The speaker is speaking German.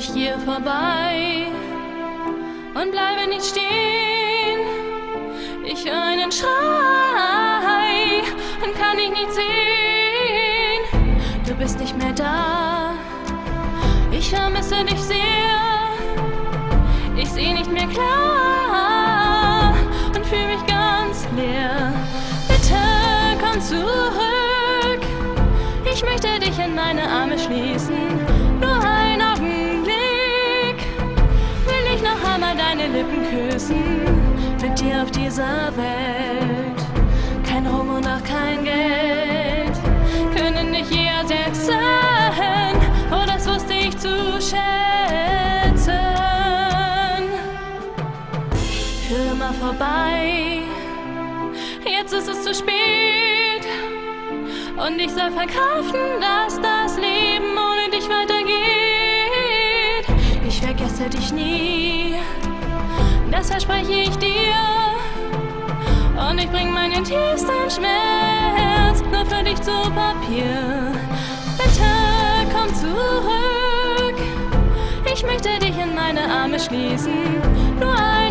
ich hier vorbei und bleibe nicht stehen. Ich höre einen Schrei und kann dich nicht sehen. Du bist nicht mehr da, ich vermisse dich sehr. Ich sehe nicht mehr klar und fühle mich ganz leer. Bitte komm zurück, ich möchte dich in meine Arme schließen. Nur einen Augenblick will ich noch einmal deine Lippen küssen. Mit dir auf dieser Welt, kein Ruhm und auch kein Geld können dich je ersetzen. Oh, das wusste ich zu schätzen. Für immer vorbei, jetzt ist es zu spät. Und ich soll verkraften, dass das Leben ohne dich weitergeht. Ich vergesse dich nie, das verspreche ich dir. Und ich bring meinen tiefsten Schmerz nur für dich zu Papier. Bitte komm zurück, ich möchte dich in meine Arme schließen. Nur